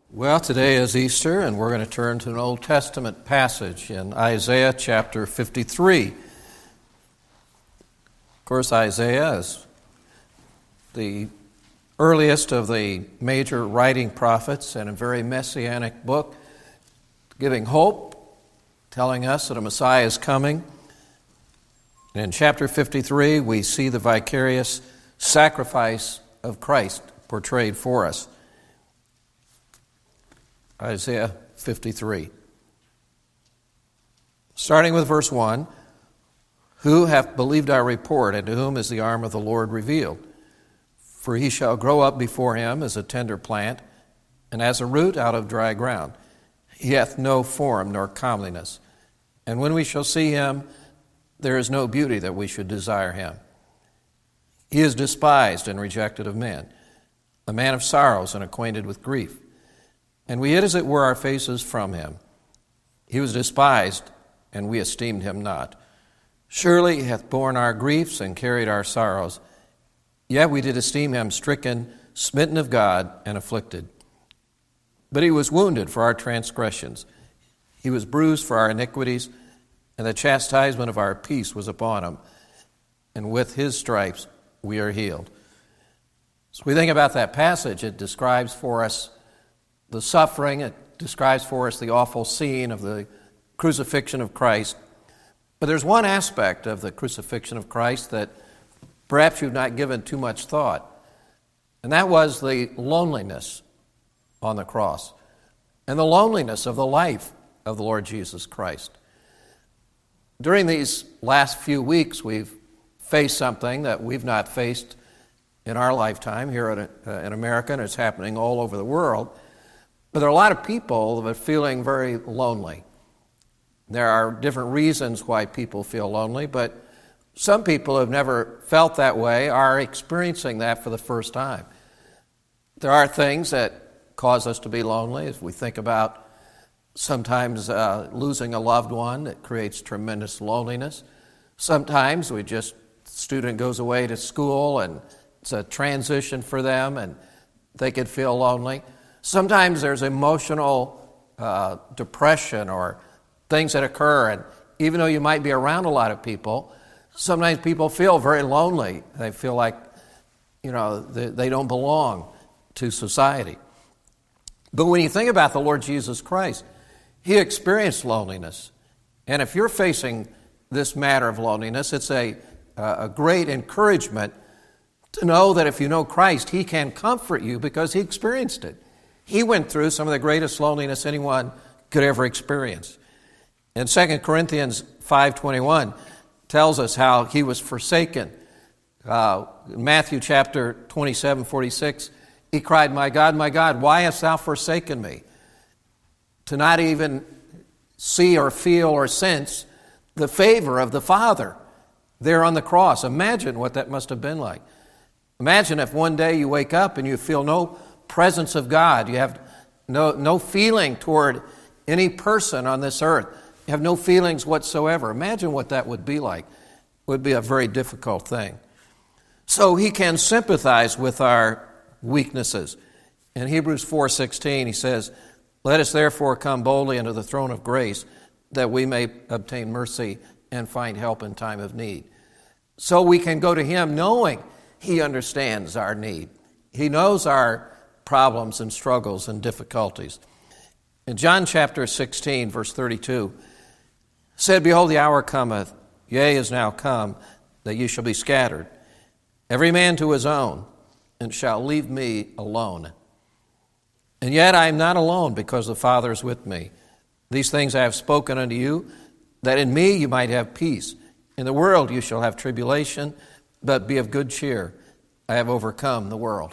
Well, today is Easter, and we're going to turn to an Old Testament passage in Isaiah chapter 53. Of course, Isaiah is the earliest of the major writing prophets and a very messianic book, giving hope, telling us that a Messiah is coming. And in chapter 53, we see the vicarious sacrifice of Christ portrayed for us. Isaiah 53. Starting with verse 1, "Who hath believed our report, and to whom is the arm of the Lord revealed? For he shall grow up before him as a tender plant, and as a root out of dry ground. He hath no form nor comeliness. And when we shall see him, there is no beauty that we should desire him. He is despised and rejected of men, a man of sorrows and acquainted with grief. And we hid as it were our faces from him. He was despised, and we esteemed him not. Surely he hath borne our griefs and carried our sorrows. Yet we did esteem him stricken, smitten of God, and afflicted. But he was wounded for our transgressions. He was bruised for our iniquities, and the chastisement of our peace was upon him. And with his stripes we are healed." So we think about that passage. It describes for us the suffering. It describes for us the awful scene of the crucifixion of Christ. But there's one aspect of the crucifixion of Christ that perhaps you've not given too much thought, and that was the loneliness on the cross and the loneliness of the life of the Lord Jesus Christ. During these last few weeks, we've faced something that we've not faced in our lifetime here in America, and it's happening all over the world. But there are a lot of people that are feeling very lonely. There are different reasons why people feel lonely, but some people who have never felt that way are experiencing that for the first time. There are things that cause us to be lonely. As we think about sometimes losing a loved one, that creates tremendous loneliness. Sometimes the student goes away to school and it's a transition for them and they could feel lonely. Sometimes there's emotional depression or things that occur, and even though you might be around a lot of people, sometimes people feel very lonely. They feel like, they don't belong to society. But when you think about the Lord Jesus Christ, he experienced loneliness. And if you're facing this matter of loneliness, it's a great encouragement to know that if you know Christ, he can comfort you because he experienced it. He went through some of the greatest loneliness anyone could ever experience. And 2 Corinthians 5:21 tells us how he was forsaken. Matthew chapter 27:46, he cried, my God, why hast thou forsaken me?" To not even see or feel or sense the favor of the Father there on the cross. Imagine what that must have been like. Imagine if one day you wake up and you feel no presence of God. You have no feeling toward any person on this earth. You have no feelings whatsoever. Imagine what that would be like. It would be a very difficult thing. So he can sympathize with our weaknesses. In Hebrews 4:16, he says, "Let us therefore come boldly unto the throne of grace, that we may obtain mercy and find help in time of need." So we can go to him knowing he understands our need. He knows our problems and struggles and difficulties. In John chapter 16, verse 32, said, "Behold, the hour cometh, yea, is now come, that ye shall be scattered, every man to his own, and shall leave me alone. And yet I am not alone, because the Father is with me. These things I have spoken unto you, that in me you might have peace. In the world you shall have tribulation, but be of good cheer. I have overcome the world."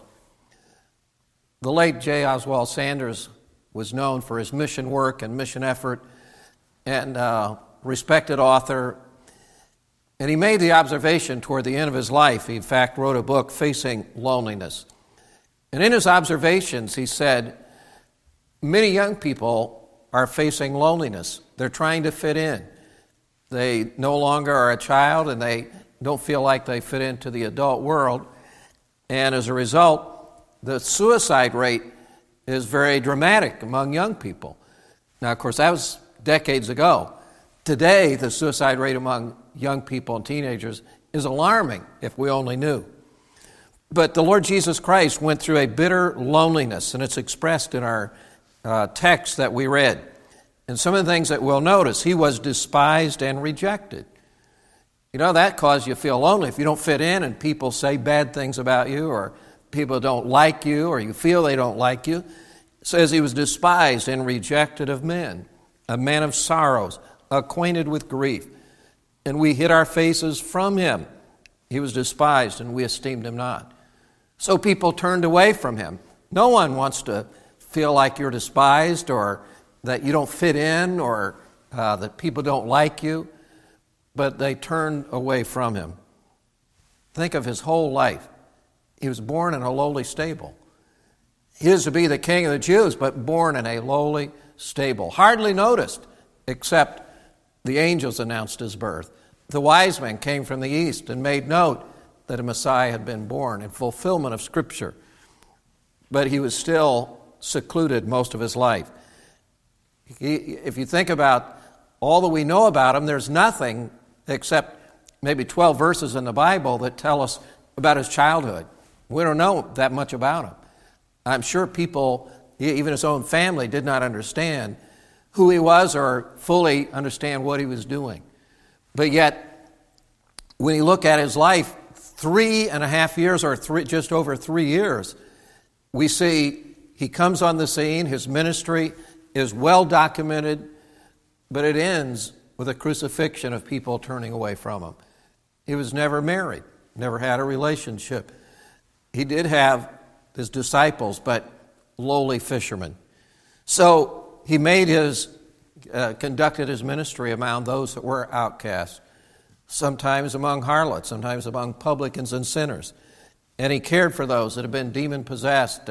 The late J. Oswald Sanders was known for his mission work and mission effort, and respected author. And he made the observation toward the end of his life. He, in fact, wrote a book, Facing Loneliness. And in his observations, he said, many young people are facing loneliness. They're trying to fit in. They no longer are a child, and they don't feel like they fit into the adult world. And as a result, the suicide rate is very dramatic among young people. Now, of course, that was decades ago. Today, the suicide rate among young people and teenagers is alarming, if we only knew. But the Lord Jesus Christ went through a bitter loneliness, and it's expressed in our text that we read. And some of the things that we'll notice, he was despised and rejected. You know, that causes you to feel lonely. If you don't fit in and people say bad things about you, or people don't like you, or you feel they don't like you. It says he was despised and rejected of men, a man of sorrows, acquainted with grief. And we hid our faces from him. He was despised, and we esteemed him not. So people turned away from him. No one wants to feel like you're despised, or that you don't fit in, or that people don't like you. But they turned away from him. Think of his whole life. He was born in a lowly stable. He is to be the king of the Jews, but born in a lowly stable. Hardly noticed, except the angels announced his birth. The wise men came from the east and made note that a Messiah had been born in fulfillment of Scripture. But he was still secluded most of his life. If you think about all that we know about him, there's nothing except maybe 12 verses in the Bible that tell us about his childhood. We don't know that much about him. I'm sure people, even his own family, did not understand who he was or fully understand what he was doing. But yet, when you look at his life, 3.5 years or just over 3 years, we see he comes on the scene, his ministry is well documented, but it ends with a crucifixion of people turning away from him. He was never married, never had a relationship. He did have his disciples, but lowly fishermen. So he conducted his ministry among those that were outcasts, sometimes among harlots, sometimes among publicans and sinners. And he cared for those that had been demon-possessed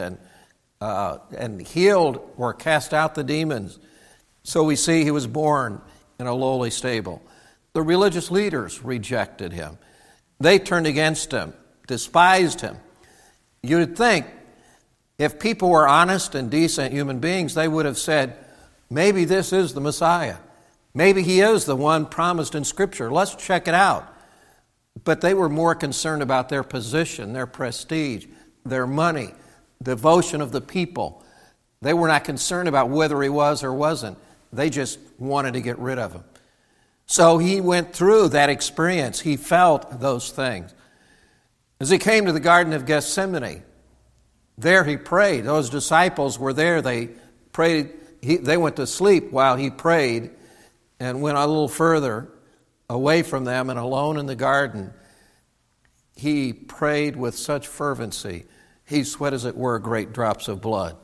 and healed or cast out the demons. So we see he was born in a lowly stable. The religious leaders rejected him. They turned against him, despised him. You'd think if people were honest and decent human beings, they would have said, maybe this is the Messiah. Maybe he is the one promised in Scripture. Let's check it out. But they were more concerned about their position, their prestige, their money, devotion of the people. They were not concerned about whether he was or wasn't. They just wanted to get rid of him. So he went through that experience. He felt those things. As he came to the Garden of Gethsemane, there he prayed. Those disciples were there. They prayed. They went to sleep while he prayed and went a little further away from them and alone in the garden. He prayed with such fervency. He sweat, as it were, great drops of blood.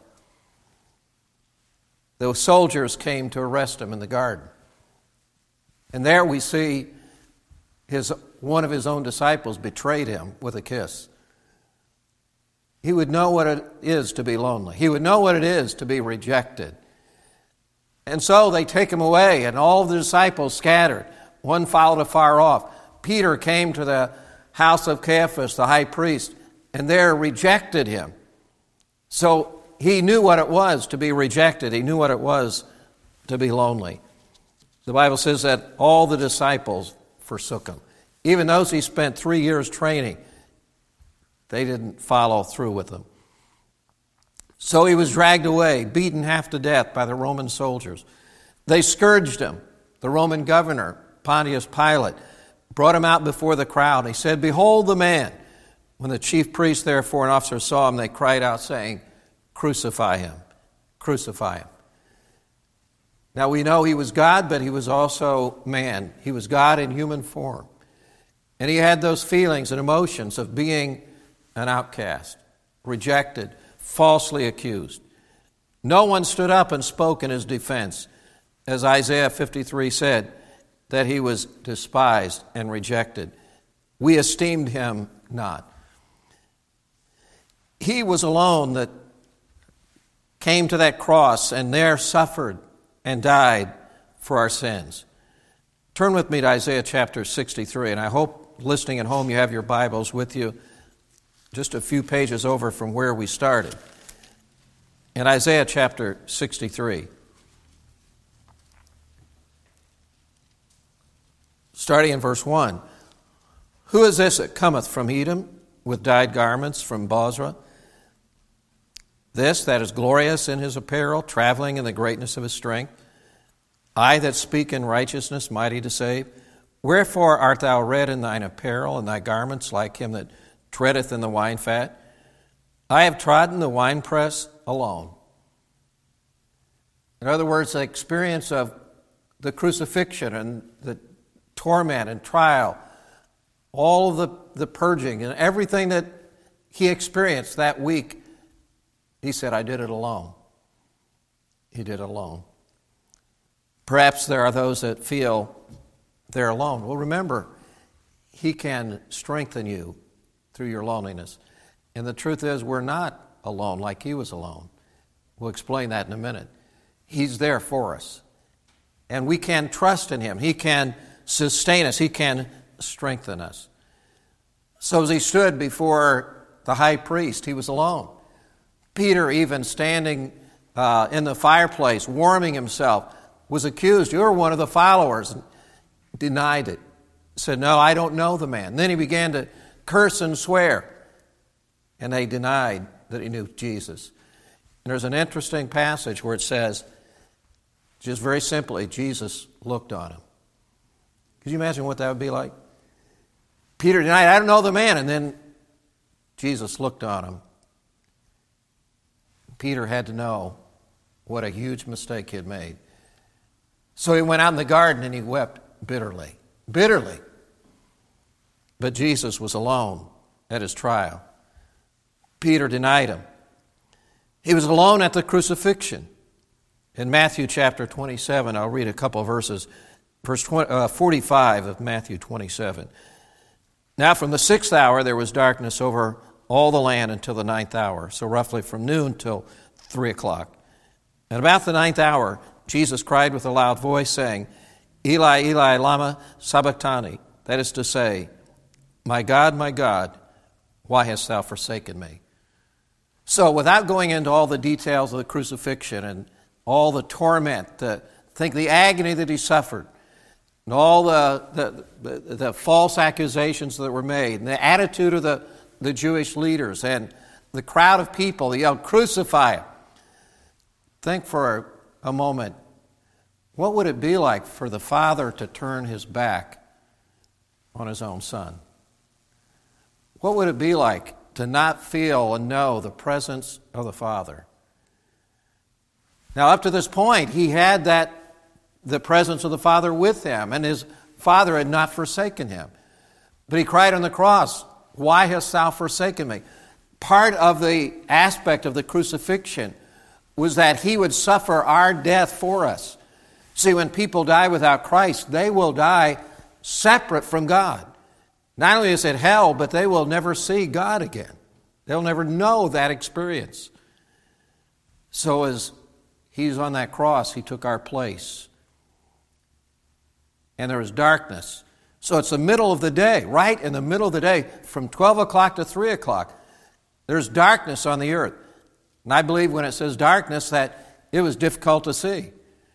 The soldiers came to arrest him in the garden. And there we see one of his own disciples betrayed him with a kiss. He would know what it is to be lonely. He would know what it is to be rejected. And so they take him away, and all the disciples scattered. One followed afar off. Peter came to the house of Caiaphas, the high priest, and there rejected him. So he knew what it was to be rejected. He knew what it was to be lonely. The Bible says that all the disciples forsook him. Even those he spent 3 years training, they didn't follow through with him. So he was dragged away, beaten half to death by the Roman soldiers. They scourged him. The Roman governor, Pontius Pilate, brought him out before the crowd. He said, "Behold the man." When the chief priests, therefore, and officers saw him, they cried out, saying, "Crucify him, crucify him." Now we know he was God, but he was also man. He was God in human form. And he had those feelings and emotions of being an outcast, rejected, falsely accused. No one stood up and spoke in his defense. As Isaiah 53 said, that he was despised and rejected. We esteemed him not. He was alone that came to that cross and there suffered and died for our sins. Turn with me to Isaiah chapter 63, and I hope listening at home you have your Bibles with you, just a few pages over from where we started. In Isaiah chapter 63, starting in verse 1, "Who is this that cometh from Edom with dyed garments from Bozrah? This that is glorious in his apparel, traveling in the greatness of his strength. I that speak in righteousness, mighty to save. Wherefore art thou red in thine apparel, and thy garments like him that treadeth in the wine fat? I have trodden the winepress alone." In other words, the experience of the crucifixion and the torment and trial, all of the purging and everything that he experienced that week, he said, "I did it alone." He did it alone. Perhaps there are those that feel they're alone. Well, remember, he can strengthen you through your loneliness. And the truth is, we're not alone like he was alone. We'll explain that in a minute. He's there for us. And we can trust in him. He can sustain us. He can strengthen us. So as he stood before the high priest, he was alone. Peter, even standing in the fireplace, warming himself, was accused. "You're one of the followers." And denied it. Said, "No, I don't know the man." Then he began to curse and swear. And they denied that he knew Jesus. And there's an interesting passage where it says, just very simply, Jesus looked on him. Could you imagine what that would be like? Peter denied, "I don't know the man." And then Jesus looked on him. Peter had to know what a huge mistake he had made. So he went out in the garden and he wept bitterly. Bitterly. But Jesus was alone at his trial. Peter denied him. He was alone at the crucifixion. In Matthew chapter 27, I'll read a couple of verses. Verse 45 of Matthew 27. "Now from the 6th hour there was darkness over all the land until the 9th hour." So roughly from noon till 3 o'clock. "And about the 9th hour, Jesus cried with a loud voice, saying, Eli, Eli, lama sabachthani. That is to say, my God, why hast thou forsaken me?" So without going into all the details of the crucifixion and all the torment, think the agony that he suffered, and all the false accusations that were made, and the attitude of the Jewish leaders, and the crowd of people that yelled, "Crucify him." Think for a moment, what would it be like for the Father to turn his back on his own Son? What would it be like to not feel and know the presence of the Father? Now, up to this point, he had the presence of the Father with him, and his Father had not forsaken him. But he cried on the cross, "Why hast thou forsaken me?" Part of the aspect of the crucifixion was that he would suffer our death for us. See, when people die without Christ, they will die separate from God. Not only is it hell, but they will never see God again. They'll never know that experience. So as he's on that cross, he took our place. And there was darkness. So it's the middle of the day, right in the middle of the day, from 12 o'clock to 3 o'clock. There's darkness on the earth. And I believe when it says darkness that it was difficult to see.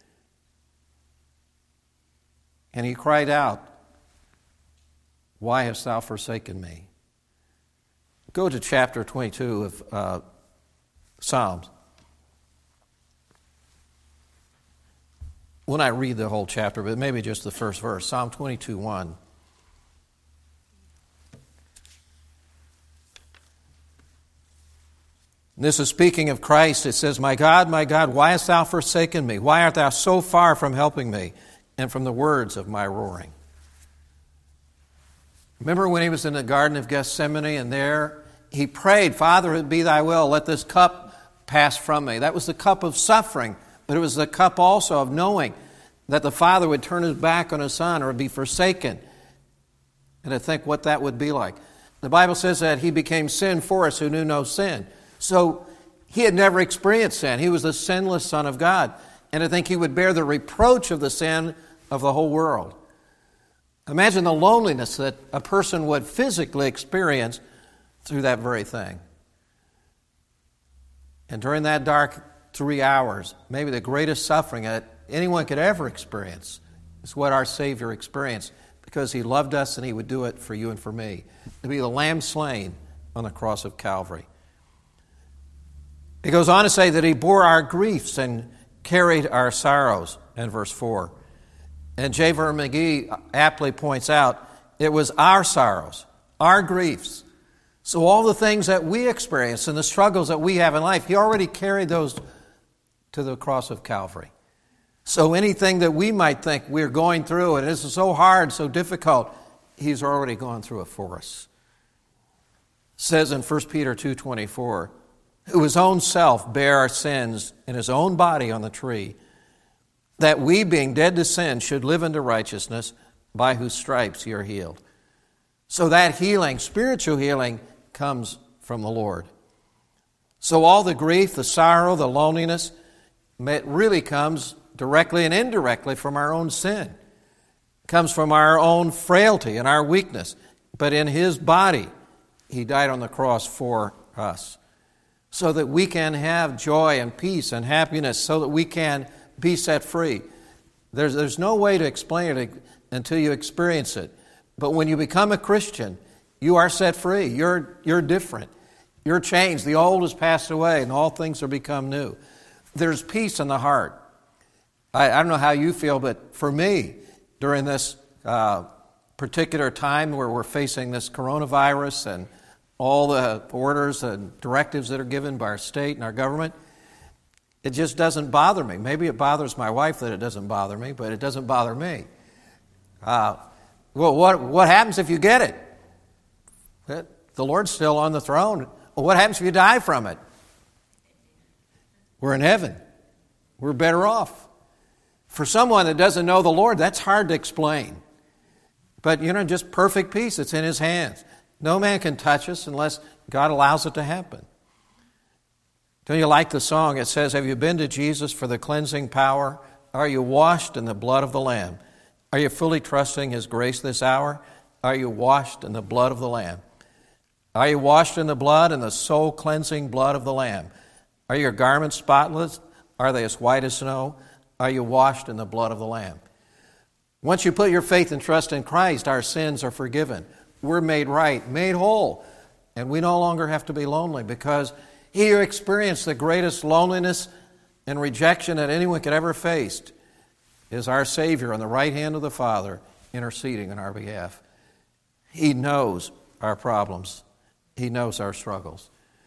And he cried out, "Why hast thou forsaken me?" Go to chapter 22 of Psalms. When I read the whole chapter, but maybe just the first verse, Psalm 22:1. This is speaking of Christ. It says, my God, why hast thou forsaken me? Why art thou so far from helping me and from the words of my roaring?" Remember when he was in the Garden of Gethsemane, and there he prayed, "Father, it be thy will, let this cup pass from me." That was the cup of suffering, but it was the cup also of knowing that the Father would turn his back on his Son or be forsaken. And to think what that would be like. The Bible says that he became sin for us who knew no sin. So he had never experienced sin. He was the sinless Son of God. And to think he would bear the reproach of the sin of the whole world. Imagine the loneliness that a person would physically experience through that very thing. And during that dark 3 hours, maybe the greatest suffering that anyone could ever experience, is what our Savior experienced, because He loved us and He would do it for you and for me. To be the Lamb slain on the cross of Calvary. It goes on to say that He bore our griefs and carried our sorrows, in verse 4. And J. Vernon McGee aptly points out, it was our sorrows, our griefs. So all the things that we experience and the struggles that we have in life, He already carried those to the cross of Calvary. So anything that we might think we're going through, and this is so hard, so difficult, He's already gone through it for us. It says in 1 Peter 2:24, who His own self bare our sins in His own body on the tree, that we, being dead to sin, should live unto righteousness, by whose stripes ye are healed. So that healing, spiritual healing, comes from the Lord. So all the grief, the sorrow, the loneliness, it really comes directly and indirectly from our own sin. It comes from our own frailty and our weakness. But in His body, He died on the cross for us, so that we can have joy and peace and happiness, so that we can be set free. There's no way to explain it until you experience it. But when you become a Christian, you are set free. You're different. You're changed. The old has passed away and all things are become new. There's peace in the heart. I don't know how you feel, but for me, during this particular time where we're facing this coronavirus and all the orders and directives that are given by our state and our government, it just doesn't bother me. Maybe it bothers my wife that it doesn't bother me, but it doesn't bother me. Well, what happens if you get it? The Lord's still on the throne. Well, what happens if you die from it? We're in heaven. We're better off. For someone that doesn't know the Lord, that's hard to explain. But, just perfect peace. It's in His hands. No man can touch us unless God allows it to happen. Don't you like the song? It says, have you been to Jesus for the cleansing power? Are you washed in the blood of the Lamb? Are you fully trusting His grace this hour? Are you washed in the blood of the Lamb? Are you washed in the blood and the soul-cleansing blood of the Lamb? Are your garments spotless? Are they as white as snow? Are you washed in the blood of the Lamb? Once you put your faith and trust in Christ, our sins are forgiven. We're made right, made whole. And we no longer have to be lonely, because He who experienced the greatest loneliness and rejection that anyone could ever face is our Savior on the right hand of the Father, interceding on our behalf. He knows our problems. He knows our struggles.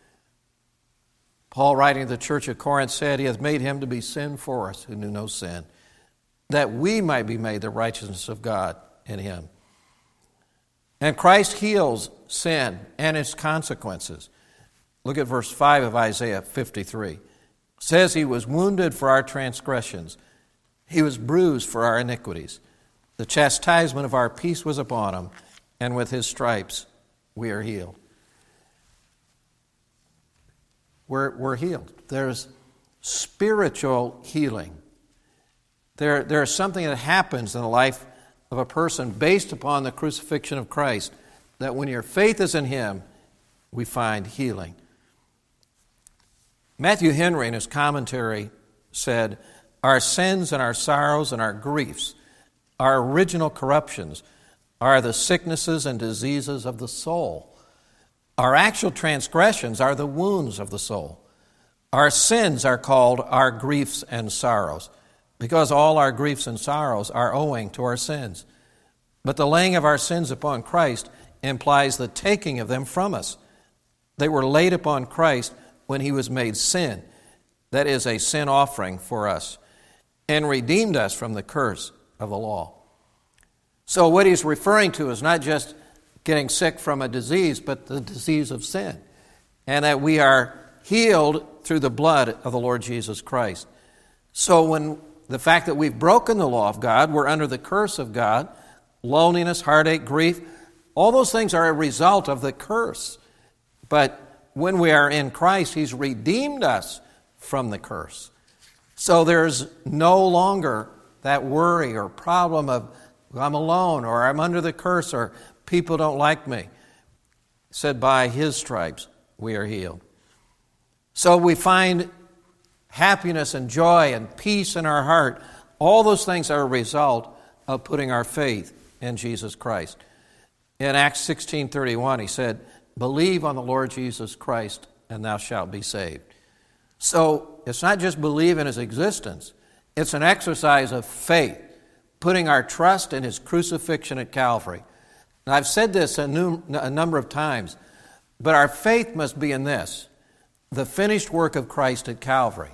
Paul, writing to the church of Corinth, said, He hath made Him to be sin for us who knew no sin, that we might be made the righteousness of God in Him. And Christ heals sin and its consequences. Look at verse 5 of Isaiah 53. It says, He was wounded for our transgressions. He was bruised for our iniquities. The chastisement of our peace was upon Him, and with His stripes we are healed. We're healed. There's spiritual healing. There's something that happens in the life of a person based upon the crucifixion of Christ, that when your faith is in Him, we find healing. Matthew Henry, in his commentary, said, our sins and our sorrows and our griefs, our original corruptions, are the sicknesses and diseases of the soul. Our actual transgressions are the wounds of the soul. Our sins are called our griefs and sorrows, because all our griefs and sorrows are owing to our sins. But the laying of our sins upon Christ implies the taking of them from us. They were laid upon Christ when He was made sin, that is, a sin offering for us, and redeemed us from the curse of the law. So what he's referring to is not just getting sick from a disease, but the disease of sin, and that we are healed through the blood of the Lord Jesus Christ. So when the fact that we've broken the law of God, we're under the curse of God, loneliness, heartache, grief, all those things are a result of the curse. But when we are in Christ, He's redeemed us from the curse. So there's no longer that worry or problem of I'm alone or I'm under the curse or people don't like me. He said, by His stripes we are healed. So we find happiness and joy and peace in our heart. All those things are a result of putting our faith in Jesus Christ. In Acts 16:31, he said, "Believe on the Lord Jesus Christ, and thou shalt be saved." So it's not just believe in his existence. It's an exercise of faith, putting our trust in his crucifixion at Calvary. And I've said this a number of times, but our faith must be in this: the finished work of Christ at Calvary.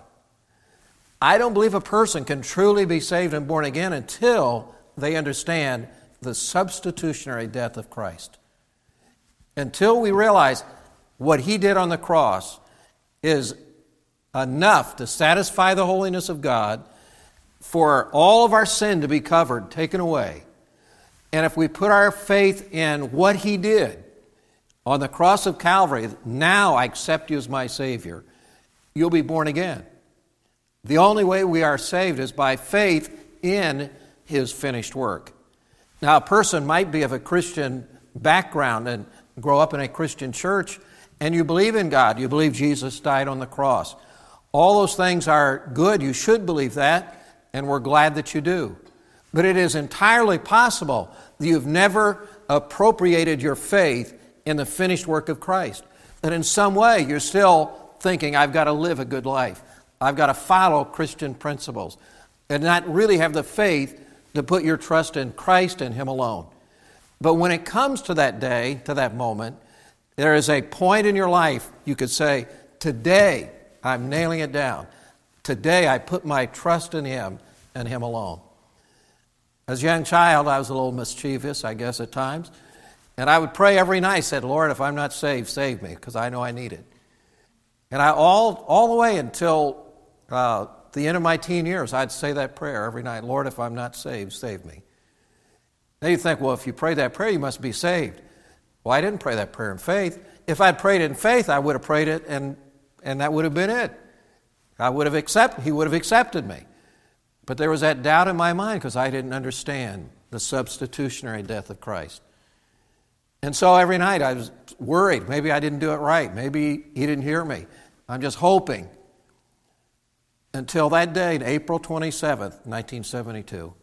I don't believe a person can truly be saved and born again until they understand the substitutionary death of Christ. Until we realize what he did on the cross is enough to satisfy the holiness of God, for all of our sin to be covered, taken away. And if we put our faith in what he did on the cross of Calvary, now I accept you as my Savior, you'll be born again. The only way we are saved is by faith in his finished work. Now, a person might be of a Christian background and grow up in a Christian church, and you believe in God. You believe Jesus died on the cross. All those things are good. You should believe that, and we're glad that you do. But it is entirely possible that you've never appropriated your faith in the finished work of Christ. That in some way you're still thinking, I've got to live a good life. I've got to follow Christian principles, and not really have the faith to put your trust in Christ and him alone. But when it comes to that day, to that moment, there is a point in your life you could say, today I'm nailing it down. Today I put my trust in him and him alone. As a young child, I was a little mischievous, I guess, at times. And I would pray every night, said, Lord, if I'm not saved, save me, because I know I need it. And all the way until the end of my teen years, I'd say that prayer every night, Lord, if I'm not saved, save me. Now you think, well, if you pray that prayer, you must be saved. Well, I didn't pray that prayer in faith. If I'd prayed it in faith, I would have prayed it, and that would have been it. He would have accepted me. But there was that doubt in my mind because I didn't understand the substitutionary death of Christ. And so every night I was worried. Maybe I didn't do it right. Maybe he didn't hear me. I'm just hoping. Until that day, April 27th, 1972,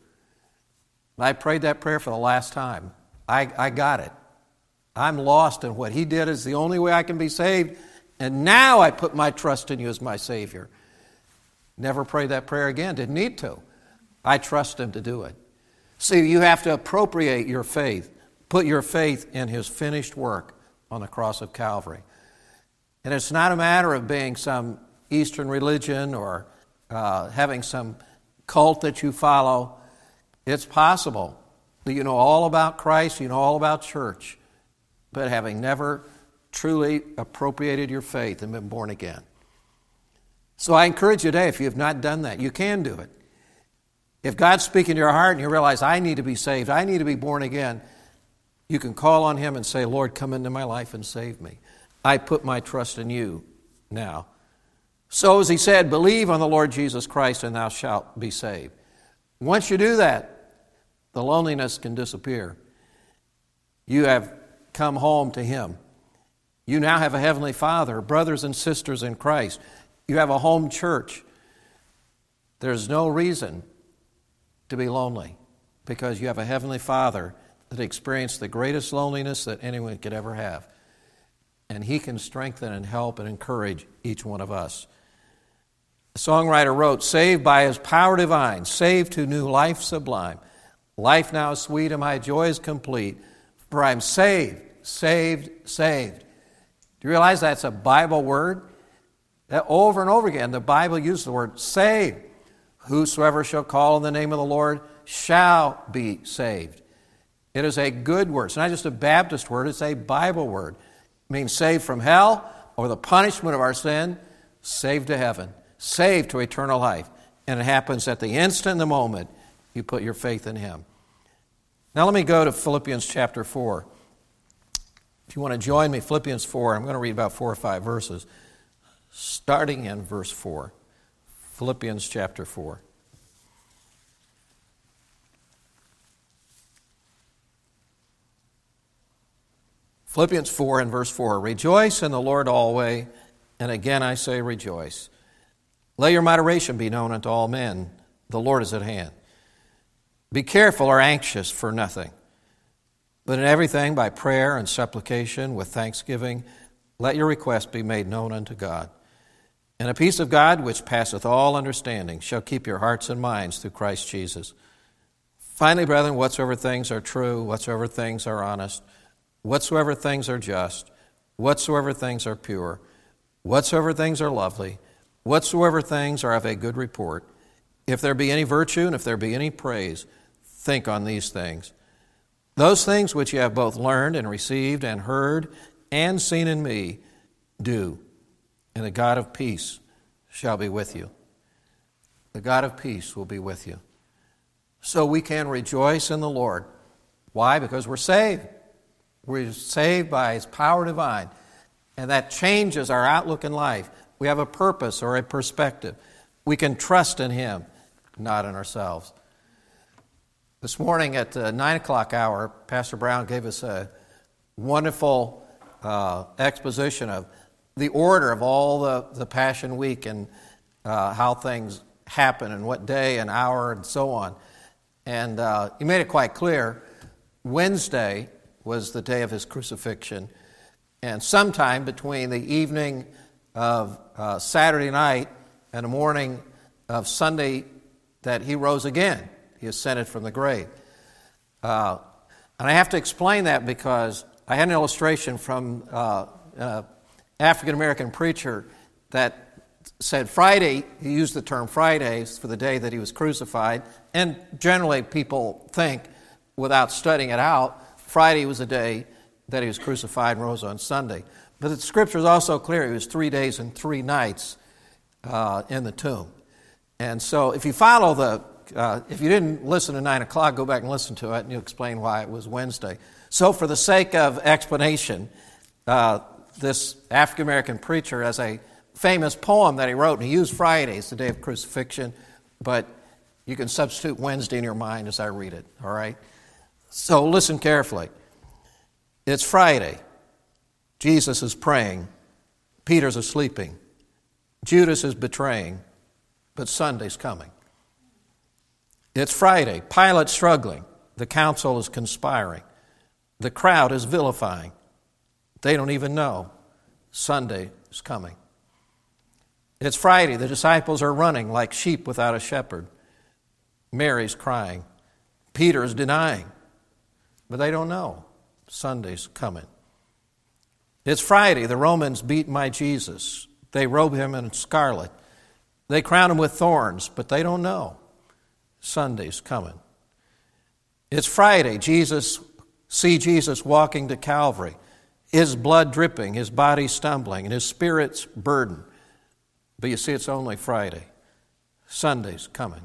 I prayed that prayer for the last time. I got it. I'm lost, and what he did is the only way I can be saved, and now I put my trust in you as my Savior. Never prayed that prayer again. Didn't need to. I trust him to do it. See, you have to appropriate your faith. Put your faith in his finished work on the cross of Calvary. And it's not a matter of being some Eastern religion or having some cult that you follow. It's possible that you know all about Christ, you know all about church, but having never truly appropriated your faith and been born again. So I encourage you today, if you have not done that, you can do it. If God's speaking to your heart and you realize, I need to be saved, I need to be born again, you can call on him and say, Lord, come into my life and save me. I put my trust in you now. So as he said, believe on the Lord Jesus Christ and thou shalt be saved. Once you do that, the loneliness can disappear. You have come home to him. You now have a heavenly Father, brothers and sisters in Christ. You have a home church. There's no reason to be lonely because you have a heavenly Father that experienced the greatest loneliness that anyone could ever have. And he can strengthen and help and encourage each one of us. The songwriter wrote, saved by his power divine, saved to new life sublime. Life now is sweet and my joy is complete, for I'm saved, saved, saved. Do you realize that's a Bible word? That over and over again, the Bible uses the word saved. Whosoever shall call on the name of the Lord shall be saved. It is a good word. It's not just a Baptist word, it's a Bible word. It means saved from hell or the punishment of our sin, saved to heaven, saved to eternal life. And it happens at the instant, the moment you put your faith in him. Now let me go to Philippians chapter 4. If you want to join me, Philippians 4, I'm going to read about 4 or 5 verses, starting in verse 4. Philippians chapter 4. Philippians 4 and verse 4. Rejoice in the Lord always, and again I say rejoice. Let your moderation be known unto all men. The Lord is at hand. Be careful or anxious for nothing, but in everything by prayer and supplication with thanksgiving, let your requests be made known unto God. And the peace of God, which passeth all understanding, shall keep your hearts and minds through Christ Jesus. Finally, brethren, whatsoever things are true, whatsoever things are honest, whatsoever things are just, whatsoever things are pure, whatsoever things are lovely, whatsoever things are of a good report, if there be any virtue and if there be any praise, think on these things. Those things which you have both learned and received and heard and seen in me, do, and the God of peace shall be with you. The God of peace will be with you. So we can rejoice in the Lord. Why? Because we're saved. We're saved by His power divine. And that changes our outlook in life. We have a purpose or a perspective. We can trust in Him, not in ourselves. This morning at the 9 o'clock hour, Pastor Brown gave us a wonderful exposition of the order of all the Passion Week and how things happen and what day and hour and so on. And he made it quite clear. Wednesday was the day of His crucifixion. And sometime between the evening of Saturday night and the morning of Sunday that He rose again. He ascended from the grave. And I have to explain that because I had an illustration from an African-American preacher that said Friday, he used the term Fridays for the day that He was crucified, and generally people think, without studying it out, Friday was the day that He was crucified and rose on Sunday. But the Scripture is also clear. He was 3 days and 3 nights in the tomb. And so if you follow if you didn't listen to 9 o'clock, go back and listen to it, and you'll explain why it was Wednesday. So for the sake of explanation, this African-American preacher has a famous poem that he wrote, and he used Friday as the day of crucifixion, but you can substitute Wednesday in your mind as I read it, all right? So listen carefully. It's Friday. Jesus is praying. Peter's sleeping. Judas is betraying, but Sunday's coming. It's Friday. Pilate's struggling. The council is conspiring. The crowd is vilifying. They don't even know. Sunday is coming. It's Friday. The disciples are running like sheep without a shepherd. Mary's crying. Peter's denying. But they don't know. Sunday's coming. It's Friday. The Romans beat my Jesus. They robe Him in scarlet. They crown Him with thorns, but they don't know. Sunday's coming. It's Friday. See Jesus walking to Calvary, His blood dripping, His body stumbling, and His spirit's burdened. But you see, it's only Friday. Sunday's coming.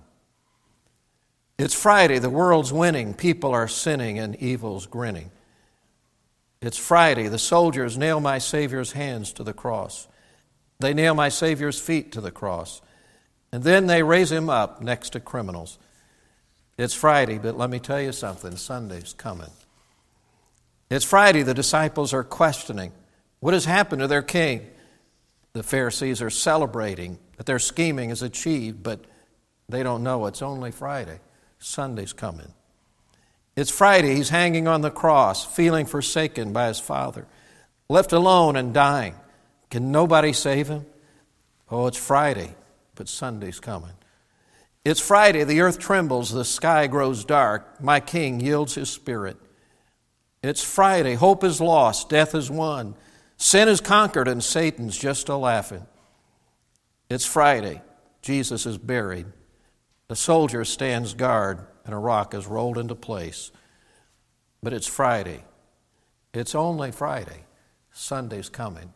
It's Friday. The world's winning. People are sinning, and evil's grinning. It's Friday. The soldiers nail my Savior's hands to the cross. They nail my Savior's feet to the cross. And then they raise Him up next to criminals. It's Friday, but let me tell you something. Sunday's coming. It's Friday. The disciples are questioning what has happened to their king. The Pharisees are celebrating that their scheming is achieved, but they don't know it's only Friday. Sunday's coming. It's Friday. He's hanging on the cross, feeling forsaken by His Father, left alone and dying. Can nobody save Him? Oh, it's Friday, but Sunday's coming. It's Friday. The earth trembles, the sky grows dark. My King yields His spirit. It's Friday. Hope is lost, death is won. Sin is conquered, and Satan's just a-laughing. It's Friday. Jesus is buried. The soldier stands guard, and a rock is rolled into place. But it's Friday. It's only Friday. Sunday's coming.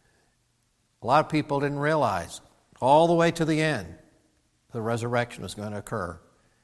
A lot of people didn't realize all the way to the end the resurrection was going to occur.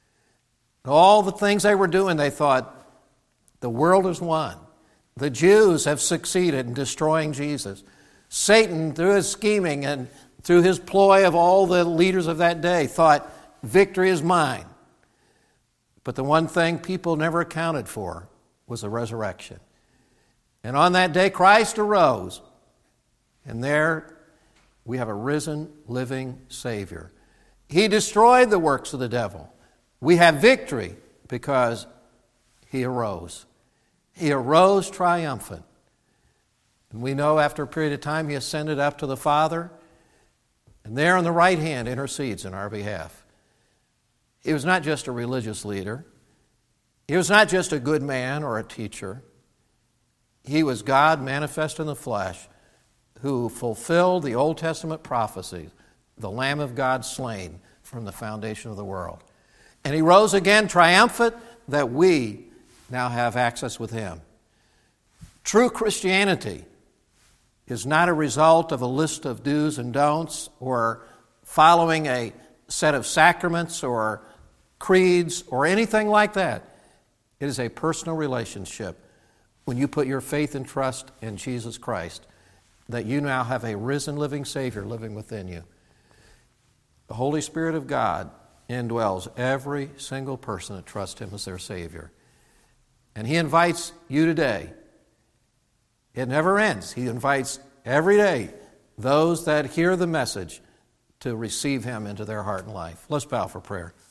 All the things they were doing, they thought, the world is won. The Jews have succeeded in destroying Jesus. Satan, through his scheming and through his ploy of all the leaders of that day, thought, victory is mine. But the one thing people never accounted for was the resurrection. And on that day, Christ arose. And there We have a risen, living Savior. He destroyed the works of the devil. We have victory because He arose. He arose triumphant. And we know after a period of time He ascended up to the Father, and there on the right hand intercedes in our behalf. He was not just a religious leader. He was not just a good man or a teacher. He was God manifest in the flesh, who fulfilled the Old Testament prophecies, the Lamb of God slain from the foundation of the world. And He rose again triumphant that we now have access with Him. True Christianity is not a result of a list of do's and don'ts or following a set of sacraments or creeds or anything like that. It is a personal relationship when you put your faith and trust in Jesus Christ, that you now have a risen, living Savior living within you. The Holy Spirit of God indwells every single person that trusts Him as their Savior. And He invites you today. It never ends. He invites every day those that hear the message to receive Him into their heart and life. Let's bow for prayer.